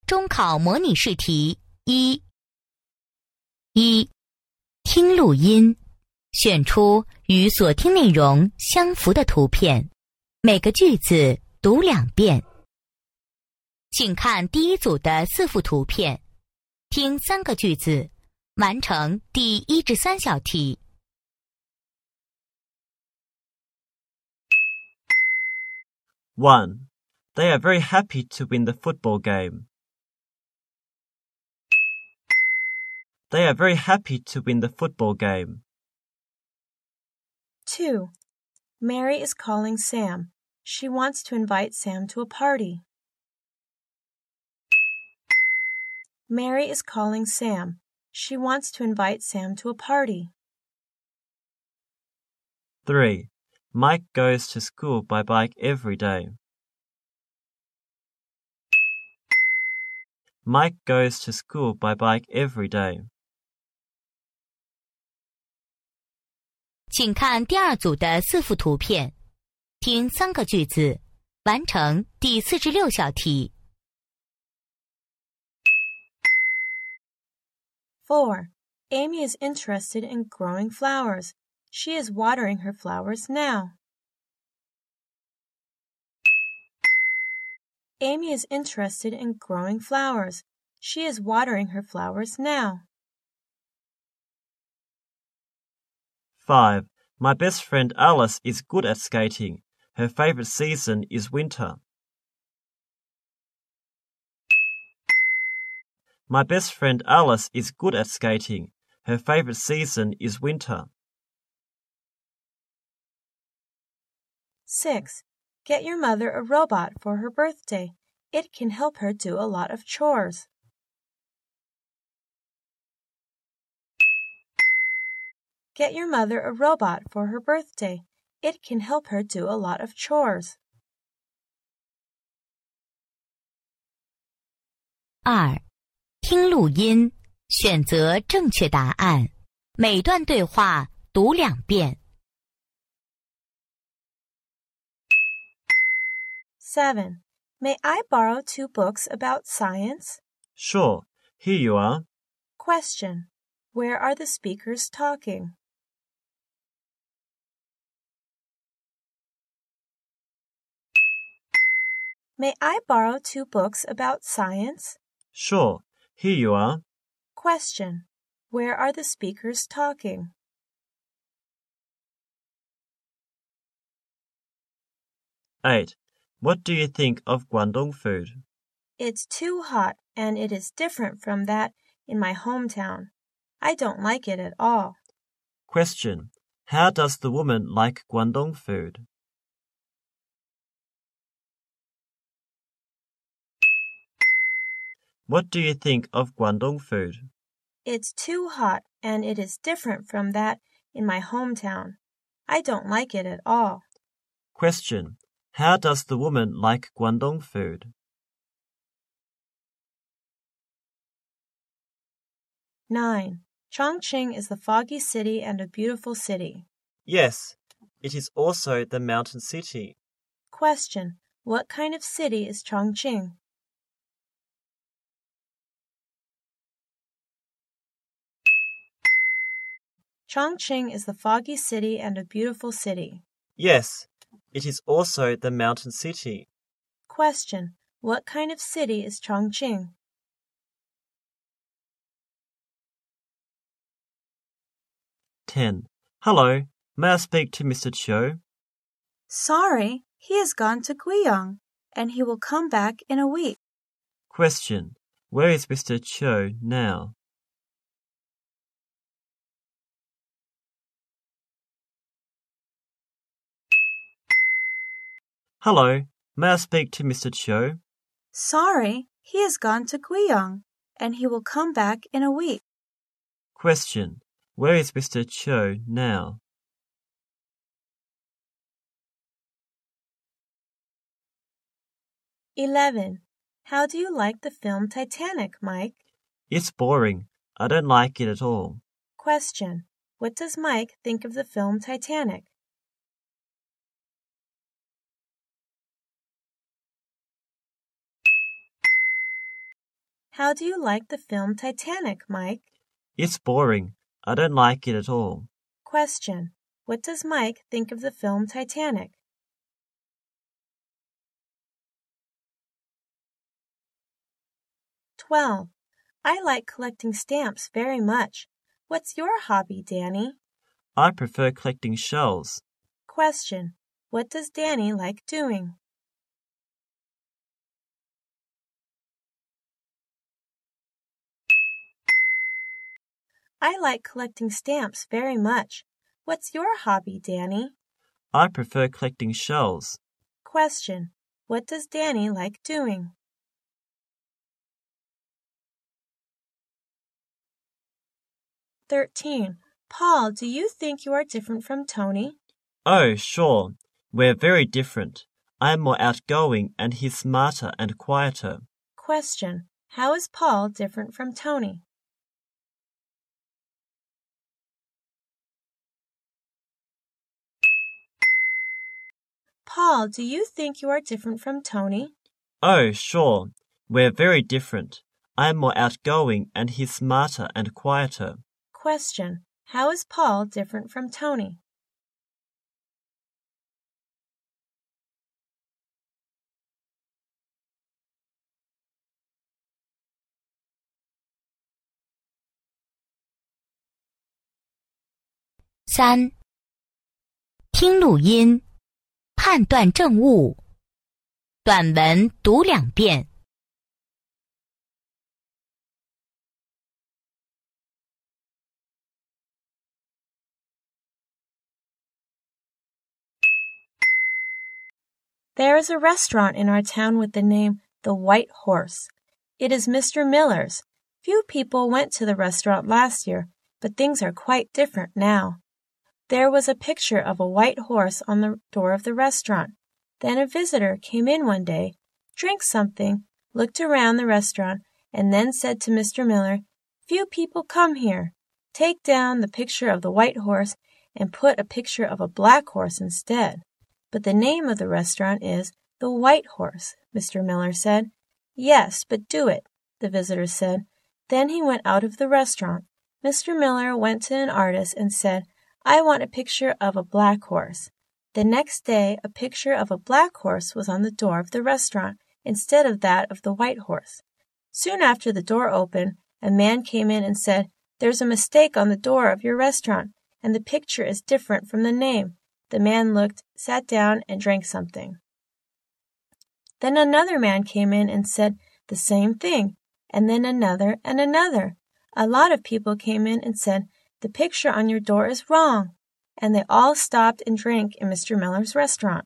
中考模拟试题一，听录音，选出与所听内容相符的图片，每个句子读2遍。请看第一组的4幅图片，听3个句子，完成第1至3小题。 1. They are very happy to win the football game. They are very happy to win the football game. 2. Mary is calling Sam. She wants to invite Sam to a party. Mary is calling Sam. She wants to invite Sam to a party. 3. Mike goes to school by bike every day. Mike goes to school by bike every day. 请看第2组的4幅图片，听3个句子，完成第4至6小题。 4. Amy is interested in growing flowers. She is watering her flowers now. Amy is interested in growing flowers. She is watering her flowers now. 5. My best friend Alice is good at skating. Her favorite season is winter. My best friend Alice is good at skating. Her favorite season is winter. 6. Get your mother a robot for her birthday. It can help her do a lot of chores. Get your mother a robot for her birthday. It can help her do a lot of chores. 2. 听录音，选择正确答案，每段对话读2遍。 7. May I borrow 2 books about science? Sure, here you are. Question. Where are the speakers talking? May I borrow 2 books about science? Sure, here you are. Question. Where are the speakers talking? 8. What do you think of Guangdong food? It's too hot and it is different from that in my hometown. I don't like it at all. Question. How does the woman like Guangdong food? What do you think of Guangdong food? It's too hot and it is different from that in my hometown. I don't like it at all. Question. How does the woman like Guangdong food? 9. Chongqing is the foggy city and a beautiful city. Yes, it is also the mountain city. Question. What kind of city is Chongqing? Chongqing is the foggy city and a beautiful city. Yes, it is also the mountain city. Question. What kind of city is Chongqing? 10. Hello, may I speak to Mr. Chiu? Sorry, he has gone to Guiyang, and he will come back in a week. Question. Where is Mr. Chiu now? Hello, may I speak to Mr. Chiu? Sorry, he has gone to Guiyang, and he will come back in a week. Question. Where is Mr. Chiu now? 11. How do you like the film Titanic, Mike? It's boring. I don't like it at all. Question. What does Mike think of the film Titanic? How do you like the film Titanic, Mike? It's boring. I don't like it at all. Question. What does Mike think of the film Titanic? "12. I like collecting stamps very much. What's your hobby, Danny?" I prefer collecting shells. Question. What does Danny like doing? I like collecting stamps very much. What's your hobby, Danny? I prefer collecting shells. Question. What does Danny like doing? "13. Paul, do you think you are different from Tony?" Oh, sure. We're very different. I am more outgoing and he's smarter and quieter. Question. How is Paul different from Tony? Paul, do you think you are different from Tony? Oh, sure. We're very different. I am more outgoing and he's smarter and quieter. Question. How is Paul different from Tony? 3. 听录音，判断正误。短文读2遍。 There is a restaurant in our town with the name The White Horse. It is Mr. Miller's. Few people went to the restaurant last year, but things are quite different now. There was a picture of a white horse on the door of the restaurant. Then a visitor came in one day, drank something, looked around the restaurant, and then said to Mr. Miller, "Few people come here. Take down the picture of the white horse and put a picture of a black horse instead." "But the name of the restaurant is The White Horse," Mr. Miller said. "Yes, but do it," the visitor said. Then he went out of the restaurant. Mr. Miller went to an artist and said, "I want a picture of a black horse." The next day, a picture of a black horse was on the door of the restaurant instead of that of the white horse. Soon after the door opened, a man came in and said, "There's a mistake on the door of your restaurant, and the picture is different from the name." The man looked, sat down, and drank something. Then another man came in and said the same thing, and then another and another. A lot of people came in and said, "The picture on your door is wrong," and they all stopped and drank in Mr. Miller's restaurant.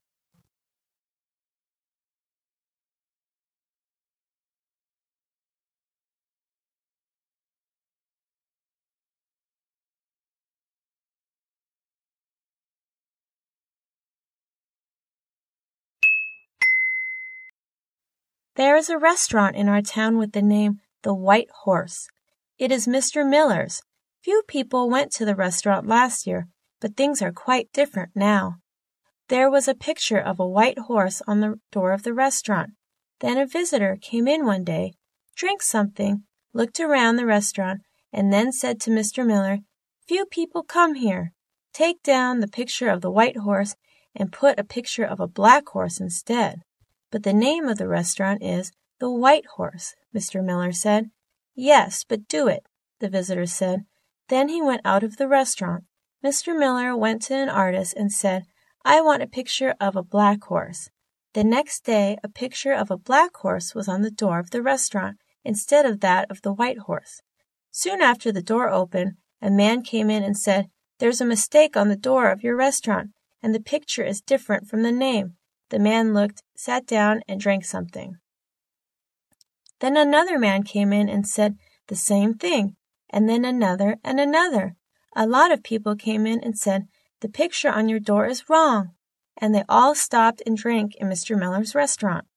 There is a restaurant in our town with the name The White Horse. It is Mr. Miller's. Few people went to the restaurant last year, but things are quite different now. There was a picture of a white horse on the door of the restaurant. Then a visitor came in one day, drank something, looked around the restaurant, and then said to Mr. Miller, "Few people come here. Take down the picture of the white horse and put a picture of a black horse instead." "But the name of the restaurant is The White Horse," Mr. Miller said. "Yes, but do it," the visitor said. Then he went out of the restaurant. Mr. Miller went to an artist and said, "I want a picture of a black horse." The next day, a picture of a black horse was on the door of the restaurant instead of that of the white horse. Soon after the door opened, a man came in and said, "There's a mistake on the door of your restaurant, and the picture is different from the name." The man looked, sat down, and drank something. Then another man came in and said the same thing, and then another and another. A lot of people came in and said, "The picture on your door is wrong," and they all stopped and drank in Mr. Miller's restaurant.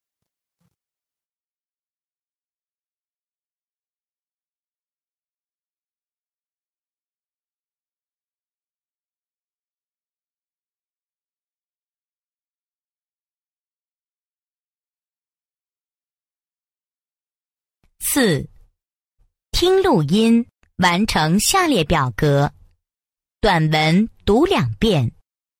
4. 听录音，完成下列表格。短文读2遍。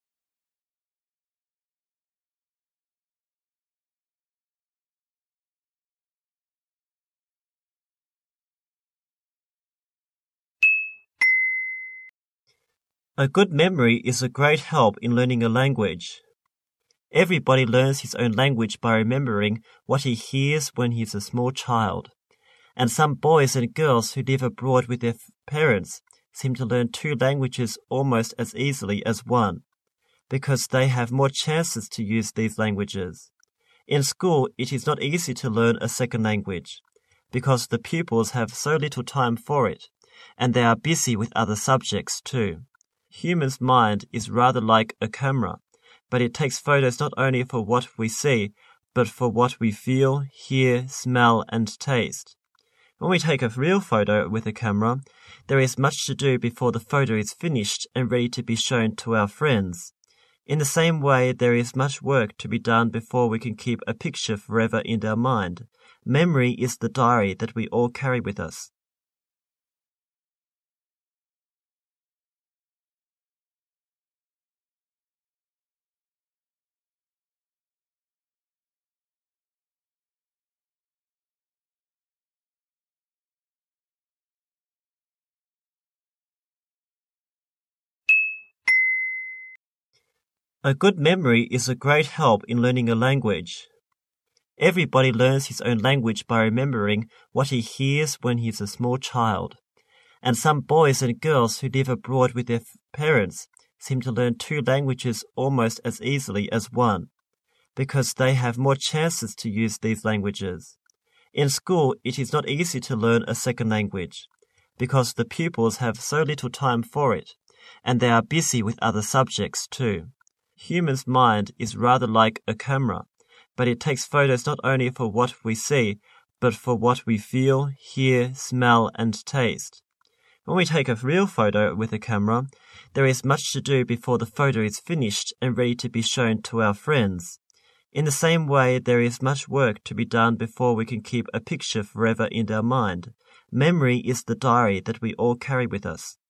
A good memory is a great help in learning a language. Everybody learns his own language by remembering what he hears when he is a small child. And some boys and girls who live abroad with their parents seem to learn 2 languages almost as easily as one, because they have more chances to use these languages. In school, it is not easy to learn a second language, because the pupils have so little time for it, and they are busy with other subjects too. Human's mind is rather like a camera, but it takes photos not only for what we see, but for what we feel, hear, smell, and taste. When we take a real photo with a camera, there is much to do before the photo is finished and ready to be shown to our friends. In the same way, there is much work to be done before we can keep a picture forever in our mind. Memory is the diary that we all carry with us. A good memory is a great help in learning a language. Everybody learns his own language by remembering what he hears when he is a small child. And some boys and girls who live abroad with their parents seem to learn 2 languages almost as easily as one, because they have more chances to use these languages. In school, it is not easy to learn a second language, because the pupils have so little time for it, and they are busy with other subjects too. Human's mind is rather like a camera, but it takes photos not only for what we see, but for what we feel, hear, smell, and taste. When we take a real photo with a camera, there is much to do before the photo is finished and ready to be shown to our friends. In the same way, there is much work to be done before we can keep a picture forever in our mind. Memory is the diary that we all carry with us.